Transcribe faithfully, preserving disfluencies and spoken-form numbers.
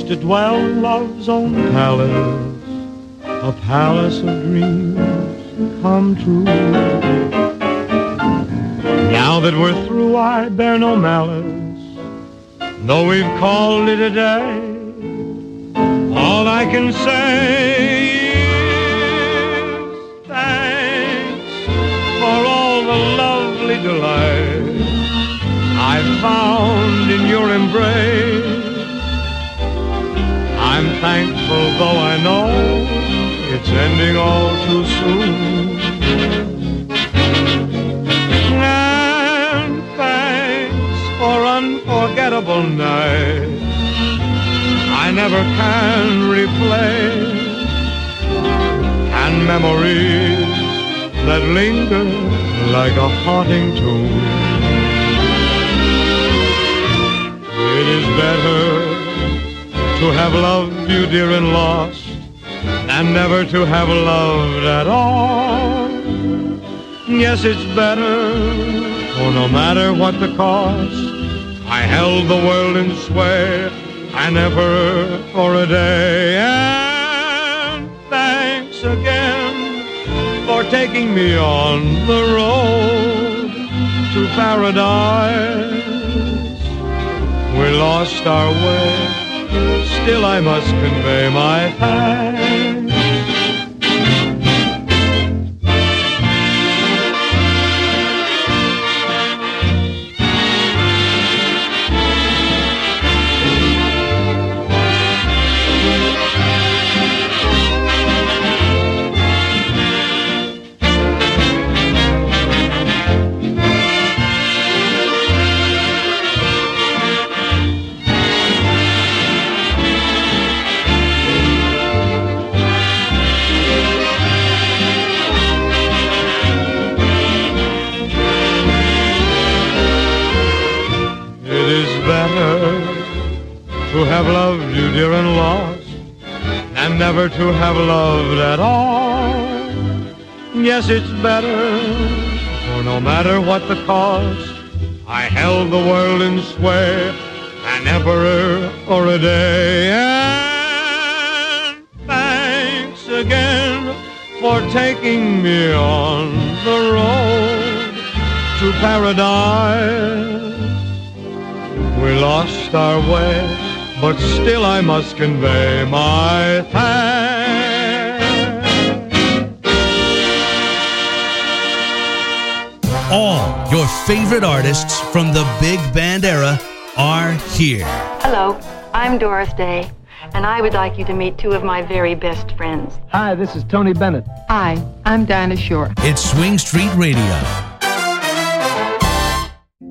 to dwell in love's own palace, a palace of dreams come true. Now that we're through, I bear no malice, though we've called it a day. All I can say is thanks for all the lovely delight I found in your embrace. I'm thankful, though I know it's ending all too soon. And thanks for unforgettable nights I never can replay, and memories that linger like a haunting tune. It is better to have loved you, dear, and lost, than never to have loved at all. Yes, it's better, for no matter what the cost, I held the world in sway, and never for a day. And thanks again for taking me on the road to paradise. We lost our way, still I must convey my thanks. To have loved you, dear, and lost, and never to have loved at all. Yes, it's better, for no matter what the cost, I held the world in sway, an emperor for a day. And thanks again for taking me on the road to paradise. We lost our way, but still I must convey my thanks. All your favorite artists from the big band era are here. Hello, I'm Doris Day, and I would like you to meet two of my very best friends. Hi, this is Tony Bennett. Hi, I'm Dinah Shore. It's Swing Street Radio.